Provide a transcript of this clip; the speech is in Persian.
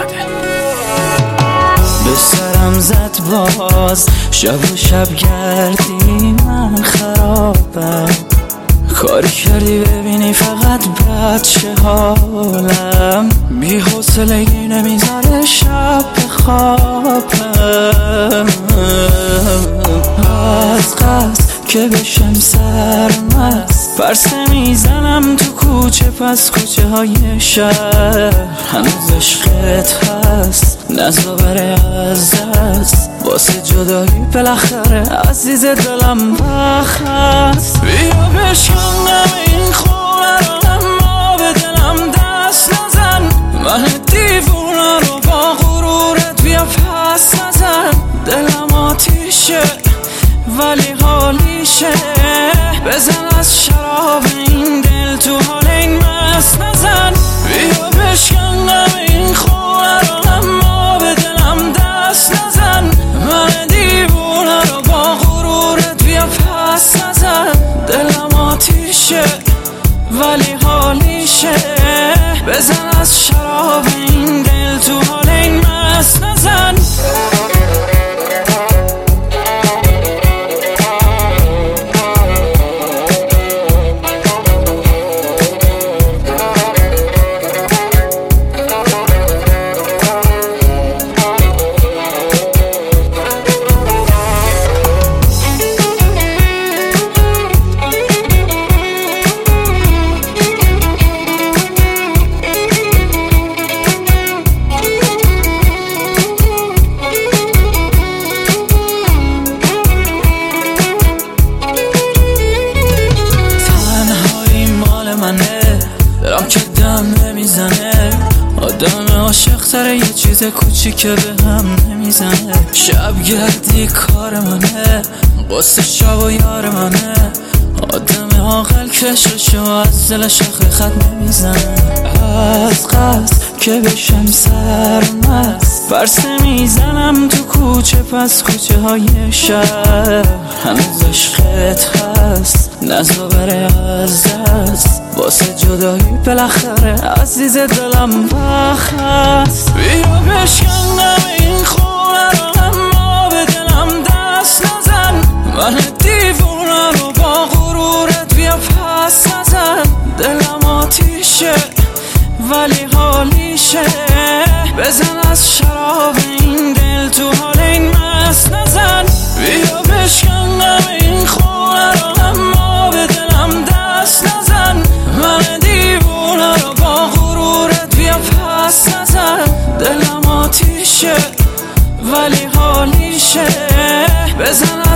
به سرم زد باز شب و شب گردی من خرابم، کاری کردی ببینی فقط بد چه حالم، بی حوصلگی نمیذاره شب بخوابم، از قصد که بشم سرمست پرسه میزنم تو کوچه پس کوچه های شهر، هنوز عشقت هست نزا بره از دست، واسه جدایی بالاخره عزیز دلم وقت هست، بیا بشکنم این خونه رو اما به دلم دست نزن، من دیوونه رو با غرورت بیا پس نزن، دلم آتیشه ولی حالیشه، بزن از شراب این دل تو حال این مست نزن، بیا بشکنم این خونه رو اما به دلم دست نزن، من دیوونه رو با غرورت بیا پس نزن، دلم آتیشه ولی حالیشه، بزن از شراب این دل تو حال این مست نزن. دلم که دم نمیزنه، آدم عاشق تره یه چیز کوچیکه به هم نمیزنه، شب گردی کار منه، قصه شب و یار منه، آدم عاقل کششو از دلش خط نمیزنه، از قصد که بشم سرمست پرسه میزنم تو کوچه پس کوچه های شهر، هنوز عشقت هست نزا بره از دست، واسه جدایی بالاخره عزیز دلم وقت هست، بیا بشکنم این خونه رو اما به دلم دست نزن، من دیوونه رو با غرورت بیا پس نزن، دلم آتیشه ولی حالیشه، بزن از شراب این دل تو حال این مست نزن، بیا بشکنم این خونه رو اما به دلم دست نزن، من دیوونه رو با غرورت بیا پس نزن، دلم آتیشه ولی حالیشه، بزن